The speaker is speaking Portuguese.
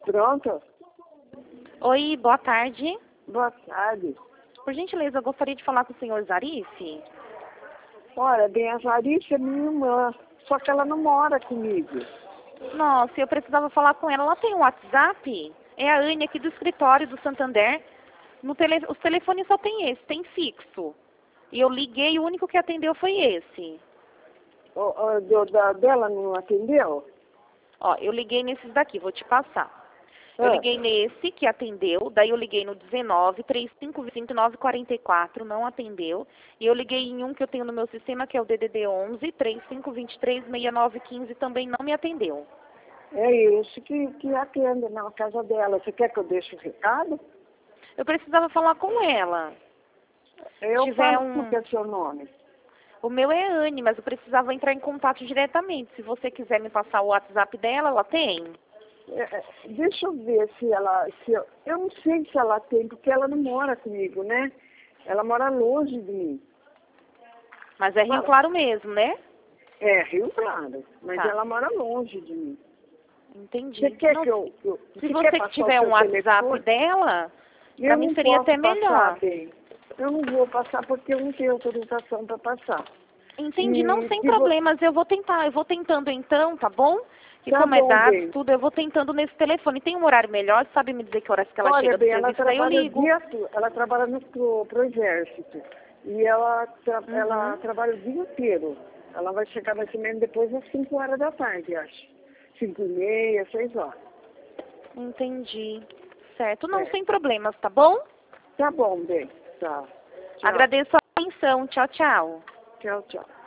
Pronto? Oi, boa tarde. Boa tarde. Por gentileza, eu gostaria de falar com o senhor Zarice. Olha, bem, a Larissa é minha irmã, só que ela não mora comigo. Nossa, eu precisava falar com ela. Ela tem um WhatsApp? É a Anne aqui do escritório do Santander. Os telefones só tem esse, tem fixo. E eu liguei, o único que atendeu foi esse. Dela não atendeu? Ó, eu liguei nesses daqui, vou te passar. Eu liguei nesse que atendeu, daí eu liguei no 19 3529 44, não atendeu. E eu liguei em um que eu tenho no meu sistema, que é o DDD 11 3523 6915, também não me atendeu. É esse que atende na casa dela. Você quer que eu deixe o recado? Eu precisava falar com ela. Eu Tiver falo porque é seu nome. O meu é Anne, mas eu precisava entrar em contato diretamente. Se você quiser me passar o WhatsApp dela, ela tem? Deixa eu ver se ela... eu não sei se ela tem, porque ela não mora comigo, né? Ela mora longe de mim. Mas é Rio Claro mesmo, né? É, Rio Claro. Mas Tá. ela mora longe de mim. Entendi. Você quer Não, que eu se você tiver um WhatsApp dela, pra mim seria até melhor. Bem. Eu não vou passar porque eu não tenho autorização para passar. Entendi, não, sem problemas, eu vou tentando então, tá bom? E Tá como é bom, dados, bem. tudo, eu vou tentando nesse telefone. Tem um horário melhor? Sabe me dizer que horas que ela Olha, chega do bem, ela serviço? Daí eu trabalha ligo. ela trabalha pro exército. E ela trabalha o dia inteiro. Ela vai chegar mais ou menos depois das 5 horas da tarde, acho. 5h30, 6 horas. Entendi. Certo, não, sem problemas, tá bom? Tá bom, bem. Tá. Tchau. Agradeço a atenção. Tchau, tchau. Tchau, tchau.